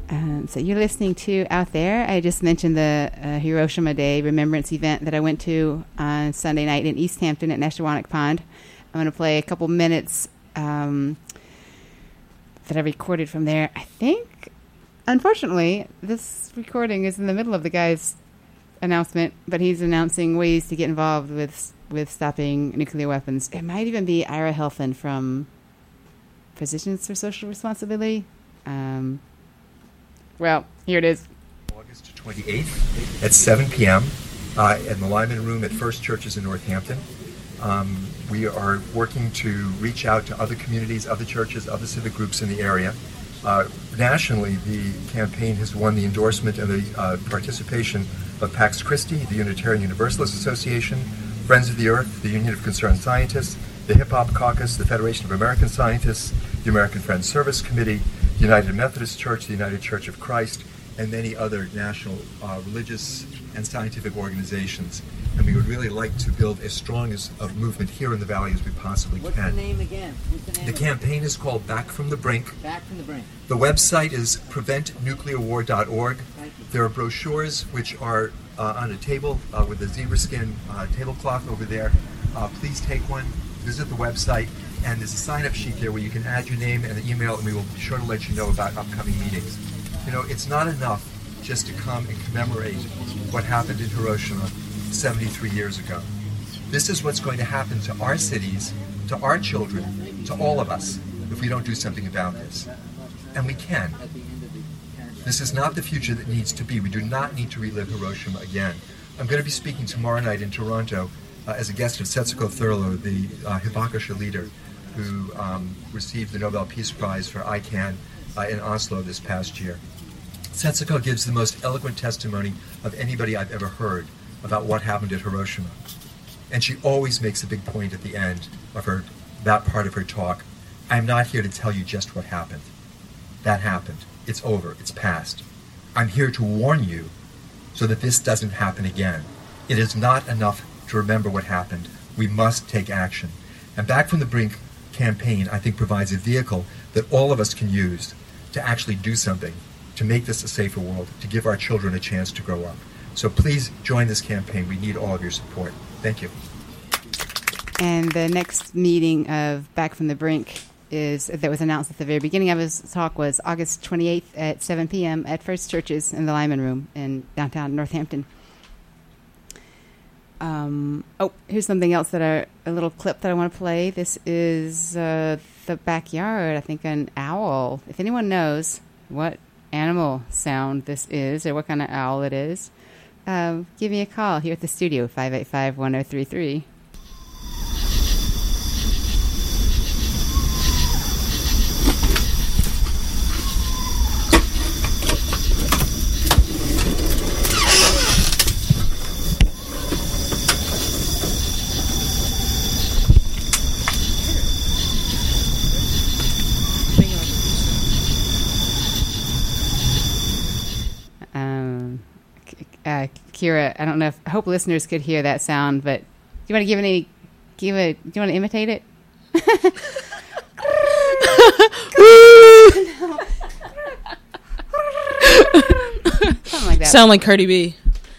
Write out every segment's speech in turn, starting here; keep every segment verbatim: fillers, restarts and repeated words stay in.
Um, so you're listening to Out There. I just mentioned the uh, Hiroshima Day Remembrance event that I went to on Sunday night in East Hampton at Neshawanak Pond. I'm going to play a couple minutes um, that I recorded from there. I think, unfortunately, this recording is in the middle of the guy's announcement, but he's announcing ways to get involved with with stopping nuclear weapons. It might even be Ira Helfand from Physicians for Social Responsibility. Um, well, here it is. August twenty-eighth at seven p.m. Uh, in the Lyman Room at First Churches in Northampton. Um, we are working to reach out to other communities, other churches, other civic groups in the area. Uh, nationally, the campaign has won the endorsement and the uh, participation of Pax Christi, the Unitarian Universalist Association, Friends of the Earth, the Union of Concerned Scientists, the Hip Hop Caucus, the Federation of American Scientists, the American Friends Service Committee, the United Methodist Church, the United Church of Christ, and many other national uh, religious and scientific organizations. And we would really like to build as strong as a movement here in the Valley as we possibly What's can. What's the name again? What's the name the campaign is called Back from the Brink. Back from the Brink. The website is prevent nuclear war dot org. Thank you. There are brochures which are uh, on a table uh, with a zebra skin uh, tablecloth over there. Uh, please take one, visit the website, and there's a sign-up sheet there where you can add your name and an email, and we will be sure to let you know about upcoming meetings. You know, it's not enough just to come and commemorate what happened in Hiroshima seventy-three years ago. This is what's going to happen to our cities, to our children, to all of us, if we don't do something about this. And we can. This is not the future that needs to be. We do not need to relive Hiroshima again. I'm going to be speaking tomorrow night in Toronto uh, as a guest of Setsuko Thurlow, the uh, Hibakusha leader who um, received the Nobel Peace Prize for I CAN uh, in Oslo this past year. Setsuko gives the most eloquent testimony of anybody I've ever heard about what happened at Hiroshima. And she always makes a big point at the end of her that part of her talk. I'm not here to tell you just what happened. That happened. It's over. It's past. I'm here to warn you so that this doesn't happen again. It is not enough to remember what happened. We must take action. And Back from the Brink campaign, I think, provides a vehicle that all of us can use to actually do something, to make this a safer world, to give our children a chance to grow up. So please join this campaign. We need all of your support. Thank you. And the next meeting of Back from the Brink is that was announced at the very beginning of his talk was August twenty-eighth at seven p.m. at First Churches in the Lyman Room in downtown Northampton. Um, oh, here's something else that I, a little clip that I want to play. This is uh, the backyard, I think, an owl. If anyone knows what animal sound this is or what kind of owl it is, um, give me a call here at the studio, five eight five, one oh three three. Uh, Kira, I don't know if I hope listeners could hear that sound, but do you want to give any? Give it? Do you want to imitate it? Something like that. Sound like Cardi B.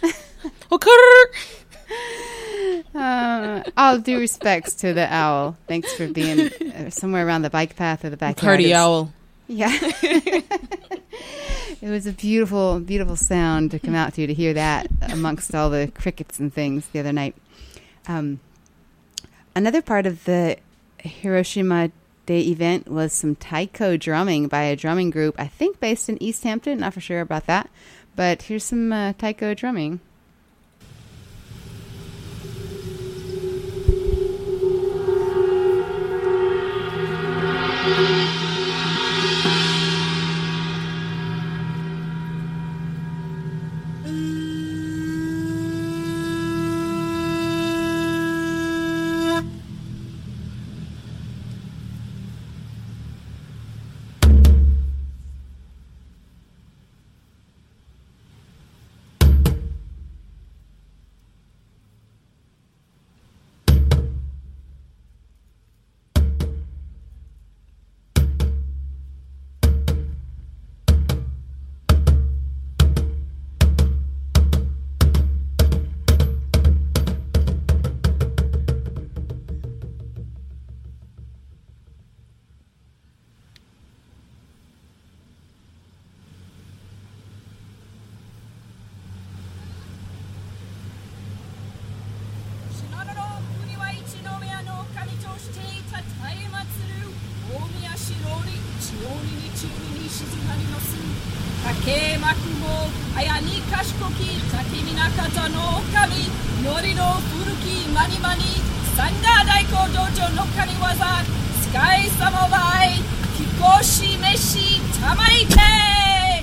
uh, all due respects to the owl. Thanks for being uh, somewhere around the bike path or the backyard. Cardi owl. Yeah. It was a beautiful, beautiful sound to come out to, to hear that amongst all the crickets and things the other night. Um, another part of the Hiroshima Day event was some taiko drumming by a drumming group, I think based in East Hampton. Not for sure about that. But here's some uh, taiko drumming. Ke makumo ayani kashikoki takimi nakata no okami nori no furuki mani mani sanda daiko dojo no kaniwaza sky samurai kikoshi meshi tamaite.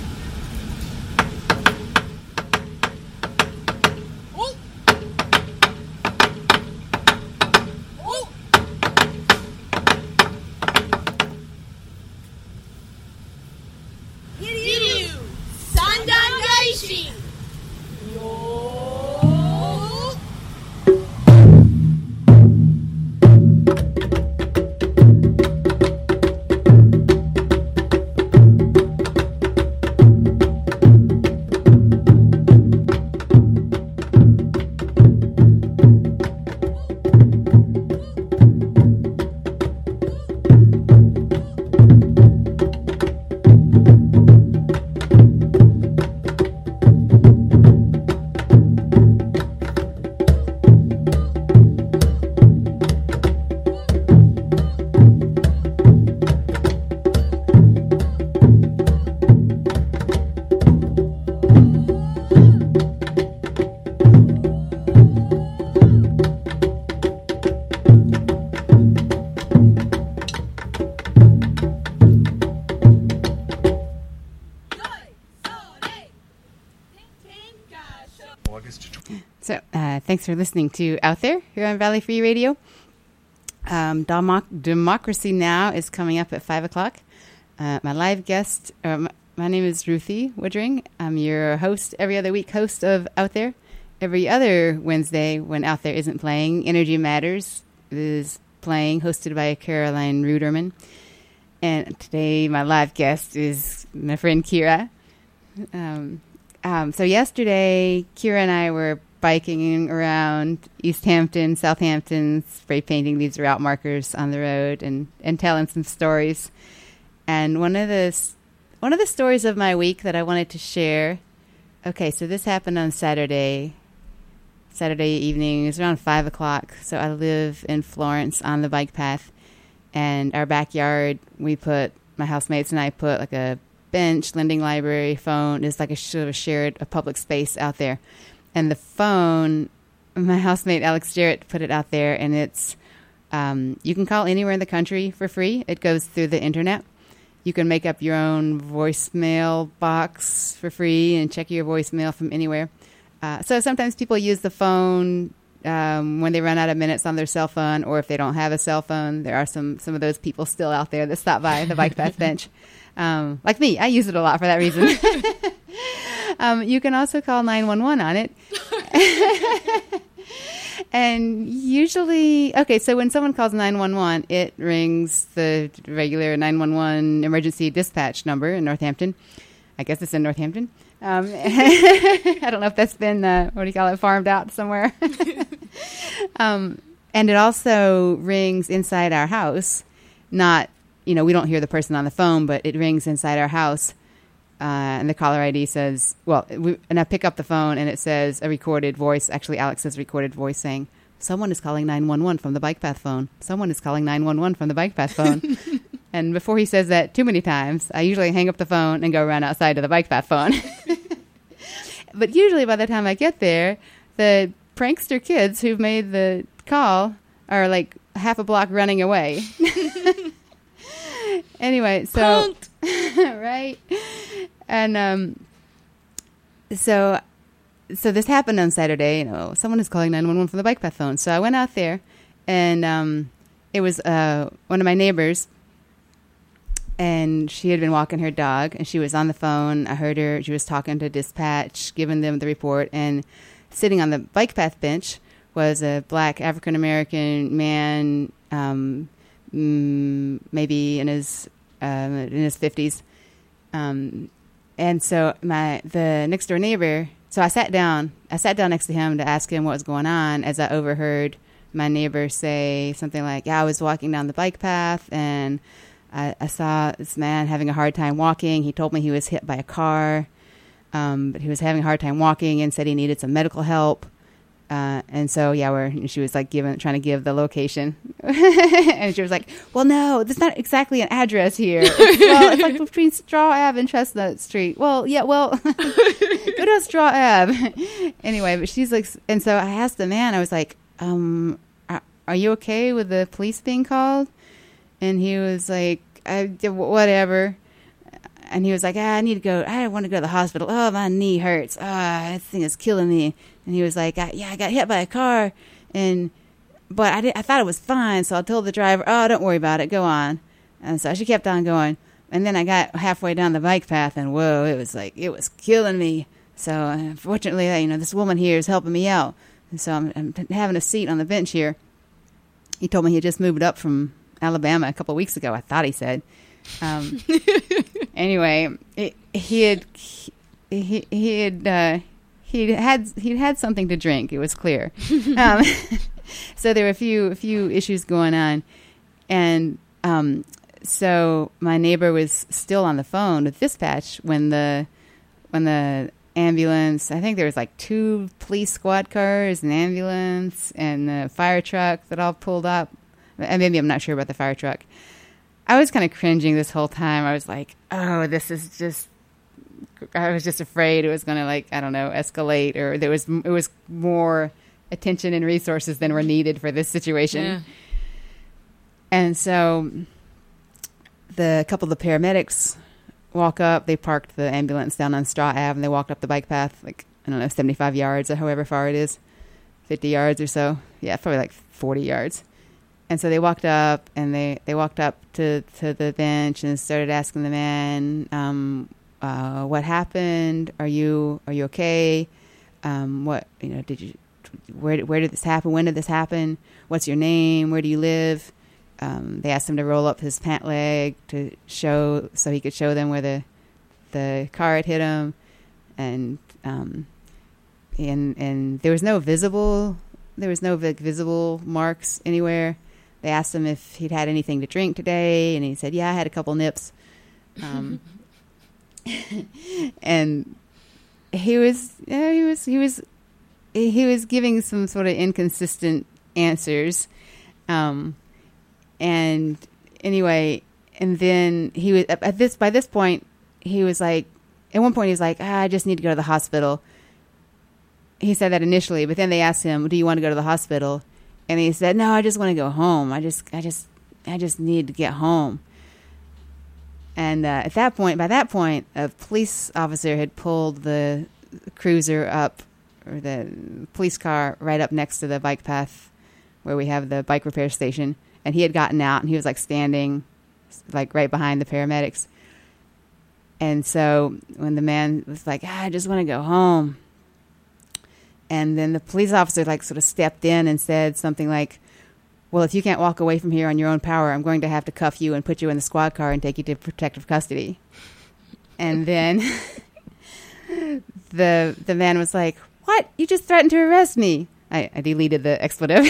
So, uh, thanks for listening to Out There here on Valley Free Radio. Um, Democ- Democracy Now! Is coming up at five o'clock. Uh, my live guest, uh, my, my name is Ruthie Woodring. I'm your host, every other week host of Out There. Every other Wednesday when Out There isn't playing, Energy Matters is playing, hosted by Caroline Ruderman. And today my live guest is my friend Kira. Um, um, so yesterday, Kira and I were biking around East Hampton, Southampton, spray painting these route markers on the road and, and telling some stories. And one of the one of the stories of my week that I wanted to share. Okay, so this happened on Saturday. Saturday evening. It was around five o'clock. So I live in Florence on the bike path, and our backyard, we put my housemates and I put like a bench, lending library, phone. It's like a sort of shared a public space out there. And the phone, my housemate Alex Jarrett put it out there, and it's, um, you can call anywhere in the country for free. It goes through the internet. You can make up your own voicemail box for free and check your voicemail from anywhere. Uh, so sometimes people use the phone um, when they run out of minutes on their cell phone, or if they don't have a cell phone. There are some, some of those people still out there that stop by the bike path bench. Um, like me, I use it a lot for that reason. Um, you can also call nine one one on it. And usually, okay, so when someone calls nine one one, it rings the regular nine one one emergency dispatch number in Northampton. I guess it's in Northampton. Um, I don't know if that's been, uh, what do you call it, farmed out somewhere. um, and it also rings inside our house. Not, you know, we don't hear the person on the phone, but it rings inside our house. Uh, and the caller I D says, well, we, and I pick up the phone and it says a recorded voice. Actually, Alex says recorded voice saying, someone is calling nine one one from the bike path phone. Someone is calling nine one one from the bike path phone. And before he says that too many times, I usually hang up the phone and go run outside to the bike path phone. But usually by the time I get there, the prankster kids who've made the call are like half a block running away. Anyway, so... right? And um, so so this happened on Saturday. You know, someone is calling nine one one from the bike path phone. So I went out there, and um, it was uh, one of my neighbors, and she had been walking her dog, and she was on the phone. I heard her. She was talking to dispatch, giving them the report, and sitting on the bike path bench was a black African-American man, um, mm, maybe in his... Um, in his fifties. Um, and so my, the next door neighbor, so I sat down, I sat down next to him to ask him what was going on as I overheard my neighbor say something like, yeah, I was walking down the bike path and I, I saw this man having a hard time walking. He told me he was hit by a car, um, but he was having a hard time walking and said he needed some medical help. Uh, and so, yeah, we're, and she was like giving, trying to give the location. And she was like, well, no, there's not exactly an address here. It's, well, it's like between Straw Ave and Chestnut Street. Well, yeah, well, go to Straw Ave. Anyway, but she's like, and so I asked the man, I was like, um, are, are you okay with the police being called? And he was like, I, whatever. And he was like, ah, I need to go. I want to go to the hospital. Oh, my knee hurts. Ah, this thing is killing me. And he was like, I, yeah, I got hit by a car. And, but I, did, I thought it was fine. So I told the driver, oh, don't worry about it. Go on. And so she kept on going. And then I got halfway down the bike path and whoa, it was like, it was killing me. So uh, fortunately, you know, this woman here is helping me out. And so I'm, I'm having a seat on the bench here. He told me he had just moved up from Alabama a couple of weeks ago. I thought he said. Um, anyway, it, he had he he had uh, he had he had something to drink. It was clear. Um, so there were a few a few issues going on, and um, so my neighbor was still on the phone with dispatch when the when the ambulance. I think there was like two police squad cars, an ambulance, and the fire truck that all pulled up. And maybe I'm not sure about the fire truck. I was kind of cringing this whole time. I was like, oh, this is just, I was just afraid it was going to, like, I don't know, escalate, or there was, it was more attention and resources than were needed for this situation. Yeah. And so the couple of the paramedics walk up, they parked the ambulance down on Straw Ave, and they walked up the bike path, like, I don't know, seventy-five yards or however far it is, fifty yards or so. Yeah, probably like forty yards. And so they walked up, and they, they walked up to, to the bench and started asking the man, um, uh, "What happened? Are you are you okay? Um, what you know? Did you where where did this happen? When did this happen? What's your name? Where do you live?" Um, they asked him to roll up his pant leg to show, so he could show them where the the car had hit him, and um, and and there was no visible there was no visible marks anywhere. They asked him if he'd had anything to drink today, and he said, yeah, I had a couple nips. Um, and he was, you know, he was, he was, he was giving some sort of inconsistent answers. Um, and anyway, and then he was at this, by this point, he was like, at one point he was like, ah, I just need to go to the hospital. He said that initially, but then they asked him, do you want to go to the hospital? And he said, no, I just want to go home. I just, I just, I just need to get home. And uh, at that point, by that point, a police officer had pulled the cruiser up, or the police car right up next to the bike path where we have the bike repair station. And he had gotten out, and he was like standing like right behind the paramedics. And so when the man was like, ah, I just want to go home. And then the police officer like sort of stepped in and said something like, well, if you can't walk away from here on your own power, I'm going to have to cuff you and put you in the squad car and take you to protective custody. And then the the man was like, what? You just threatened to arrest me. I, I deleted the expletive.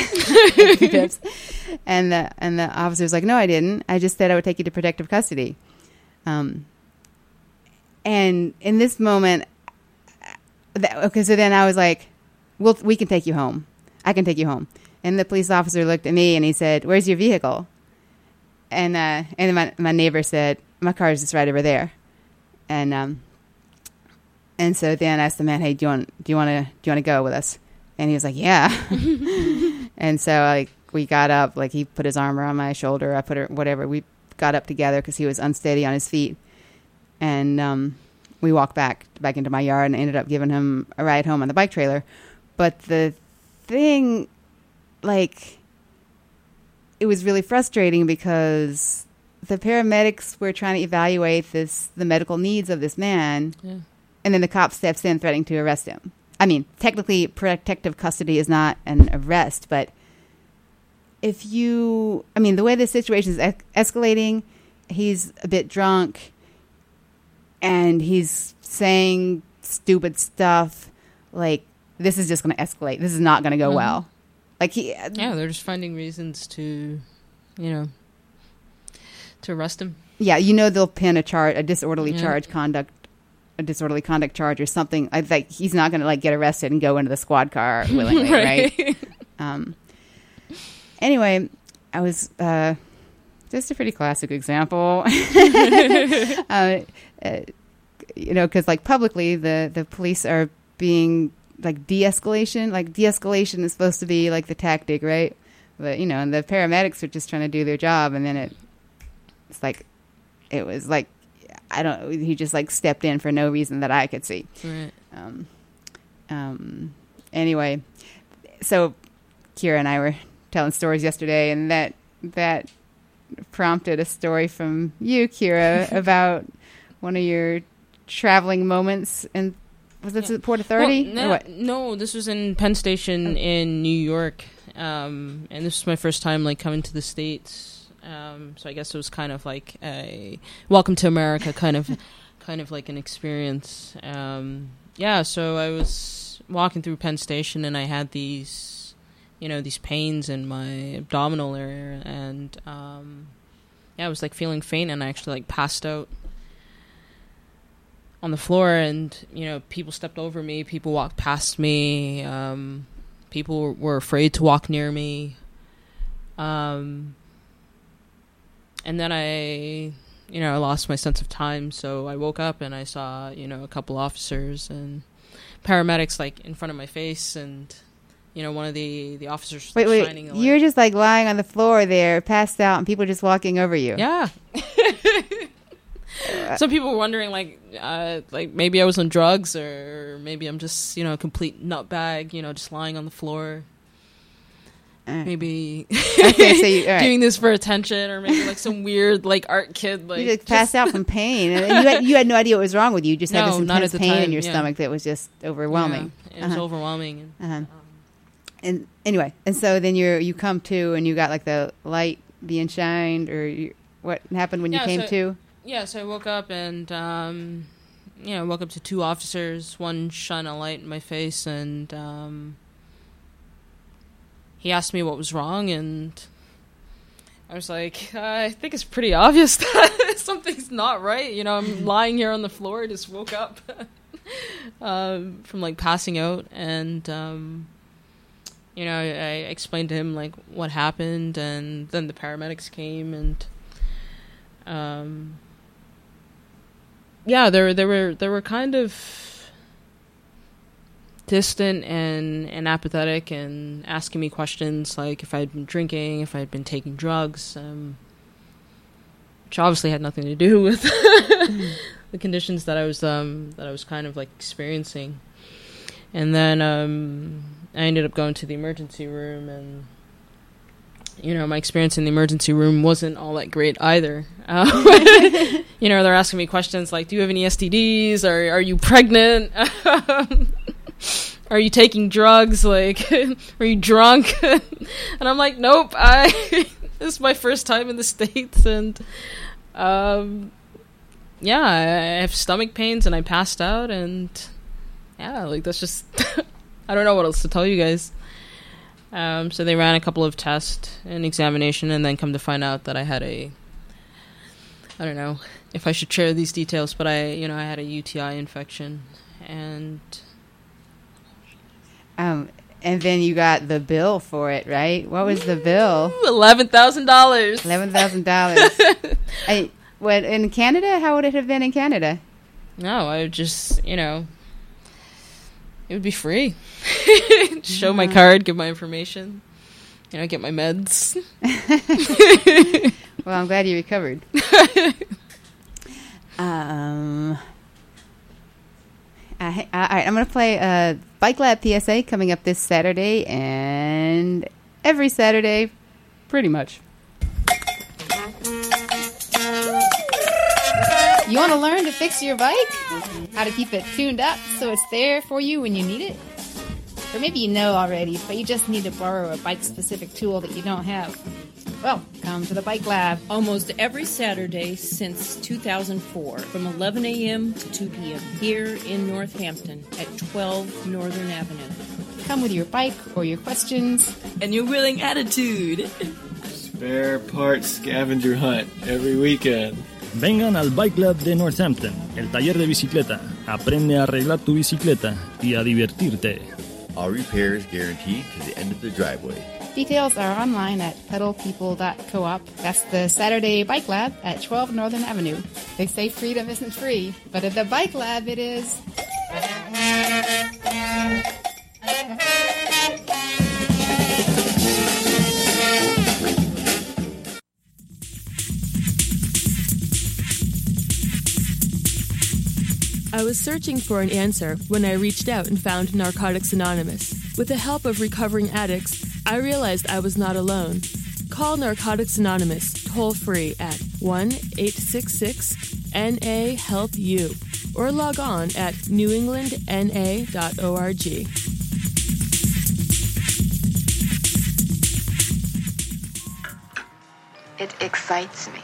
and the and the officer was like, no, I didn't. I just said I would take you to protective custody. Um, and in this moment, that, okay, so then I was like, We'll, we can take you home. I can take you home. And the police officer looked at me and he said, where's your vehicle? And uh, and my my neighbor said, my car is just right over there. And um and so then I asked the man, hey, do you want do you want to do you want to go with us? And he was like, yeah. And so like we got up, like he put his arm around my shoulder, I put her, whatever. We got up together because he was unsteady on his feet. And um, we walked back back into my yard and ended up giving him a ride home on the bike trailer. But the thing, like, it was really frustrating because the paramedics were trying to evaluate this, the medical needs of this man. Yeah. And then the cop steps in threatening to arrest him. I mean, technically protective custody is not an arrest, but if you, I mean, the way this situation is es- escalating, he's a bit drunk and he's saying stupid stuff like, this is just going to escalate. This is not going to go mm-hmm. well. Like he, uh, yeah, they're just finding reasons to, you know, to arrest him. Yeah, you know they'll pin a charge, a disorderly yeah. charge conduct a disorderly conduct charge or something. I like he's not going to like get arrested and go into the squad car willingly, right? right? Um. Anyway, I was uh, just a pretty classic example. uh, uh, you know, because like publicly, the the police are being like de-escalation. Like de-escalation is supposed to be like the tactic, right? But you know, and the paramedics are just trying to do their job, and then it it's like it was like I don't. He just like stepped in for no reason that I could see. Right. Um. Um. Anyway, so Kira and I were telling stories yesterday, and that that prompted a story from you, Kira, about one of your traveling moments. And was this yeah. at Port Authority? Well, no, or what? no, this was in Penn Station oh. in New York, um, and this was my first time like coming to the States. Um, so I guess it was kind of like a welcome to America kind of kind of like an experience. Um, yeah, so I was walking through Penn Station, and I had these. you know, these pains in my abdominal area, and, um, yeah, I was, like, feeling faint, and I actually, like, passed out on the floor, and, you know, people stepped over me, people walked past me, um, people were afraid to walk near me, um, and then I, you know, I lost my sense of time, so I woke up, and I saw, you know, a couple officers, and paramedics, like, in front of my face, and... You know, one of the, the officers wait, wait, shining a you're light. just like lying on the floor there, passed out, and people just walking over you. Yeah. Some people were wondering, like, uh, like maybe I was on drugs, or maybe I'm just, you know, a complete nutbag, you know, just lying on the floor. Uh, maybe okay, so you, right. doing this for attention, or maybe like some weird, like, art kid, like you just passed out from pain, and you had, you had no idea what was wrong with you. You just no, had this intense pain time, in your yeah. stomach that was just overwhelming. Yeah, it was uh-huh. overwhelming. And, uh-huh. um, And anyway, and so then you you come to, and you got like the light being shined, or you, what happened when yeah, you came so, to? Yeah, so I woke up, and um, you know, I woke up to two officers. One shone a light in my face, and um, he asked me what was wrong, and I was like, I think it's pretty obvious that something's not right. You know, I'm lying here on the floor, just woke up um, from like passing out, and. Um, You know, I, I explained to him, like, what happened, and then the paramedics came, and, um, yeah, they were, they were, they were kind of distant and, and apathetic, and asking me questions, like, if I'd been drinking, if I'd been taking drugs, um, which obviously had nothing to do with the conditions that I was, um, that I was kind of, like, experiencing. And then, um... I ended up going to the emergency room, and, you know, my experience in the emergency room wasn't all that great either. Um, you know, they're asking me questions like, do you have any S T Ds? Or are you pregnant? Are you taking drugs? Like, are you drunk? And I'm like, nope, I, this is my first time in the States, and, um, yeah, I have stomach pains, and I passed out, and, yeah, like, that's just... I don't know what else to tell you guys. Um, so they ran a couple of tests and examination, and then come to find out that I had a, I don't know if I should share these details, but I, you know, I had a U T I infection, and um, and then you got the bill for it, right? What was the bill? Eleven thousand dollars. Eleven thousand dollars. I what in Canada? How would it have been in Canada? No, I would just, you know. It would be free. Show my card, give my information, you know, get my meds. Well, I'm glad you recovered. um, I, I, all right, I'm going to play uh, Bike Lab P S A coming up this Saturday, and every Saturday, pretty much. You want to learn to fix your bike? How to keep it tuned up so it's there for you when you need it? Or maybe you know already, but you just need to borrow a bike-specific tool that you don't have. Well, come to the Bike Lab. Almost every Saturday since two thousand four, from eleven a.m. to two p.m. here in Northampton at twelve Northern Avenue. Come with your bike or your questions. And your willing attitude. Spare parts scavenger hunt every weekend. Vengan al Bike Lab de Northampton, el taller de bicicleta, Aprende a arreglar tu bicicleta y a divertirte. All repairs guaranteed to the end of the driveway. Details are online at pedal people dot coop. That's the Saturday Bike Lab at twelve Northern Avenue. They say freedom isn't free, but at the Bike Lab it is. I was searching for an answer when I reached out and found Narcotics Anonymous. With the help of recovering addicts, I realized I was not alone. Call Narcotics Anonymous toll-free at one eight six six N A help you or log on at new england n a dot org. It excites me.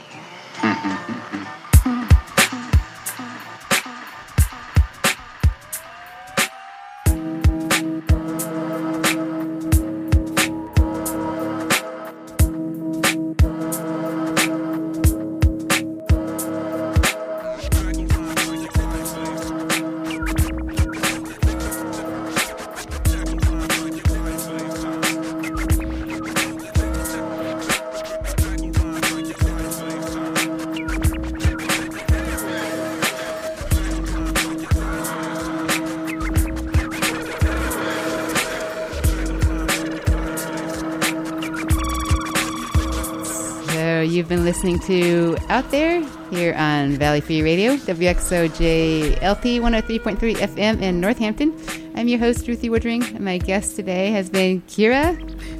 You've been listening to Out There here on Valley Free Radio, W X O J L P one oh three point three F M in Northampton. I'm your host, Ruthie Woodring, and my guest today has been Kira,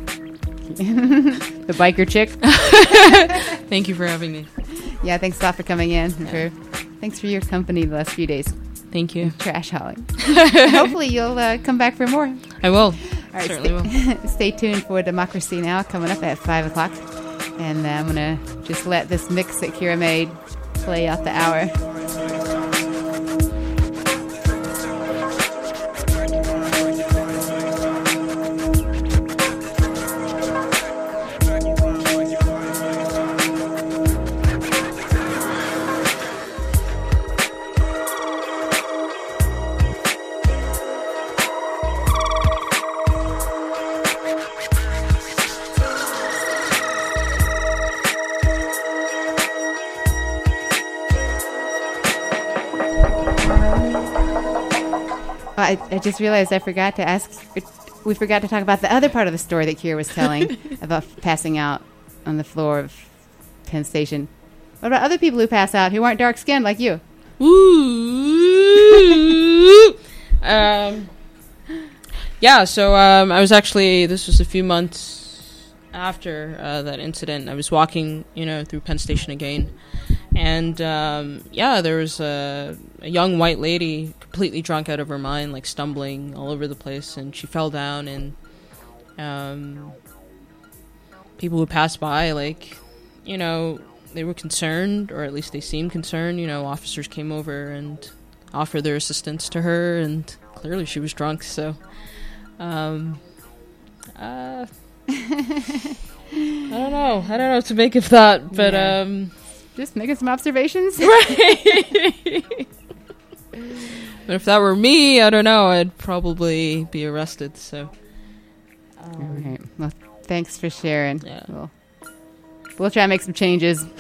the biker chick. Thank you for having me. Yeah, thanks a lot for coming in. And Yeah. for, thanks for your company the last few days. Thank you. Trash hauling. Hopefully you'll uh, come back for more. I will. All right, Certainly stay, will. stay tuned for Democracy Now! Coming up at five o'clock. And uh, I'm going to just let this mix that Kira made play out the hour. I, I just realized I forgot to ask. We forgot to talk about the other part of the story that Kira was telling about passing out on the floor of Penn Station. What about other people who pass out who aren't dark skinned like you? Ooh. um, yeah, so um, I was actually, this was a few months after uh, that incident. I was walking, you know, through Penn Station again. And, um, yeah, there was a, a young white lady completely drunk out of her mind, like stumbling all over the place. And she fell down, and um, people who passed by, like, you know, they were concerned, or at least they seemed concerned. You know, officers came over and offered their assistance to her, and clearly she was drunk. So, um, uh, I don't know. I don't know what to make of that, but Yeah. um, Just making some observations. right. But if that were me, I don't know. I'd probably be arrested. So, um, All right. Well, thanks for sharing. Yeah. We'll, we'll try to make some changes.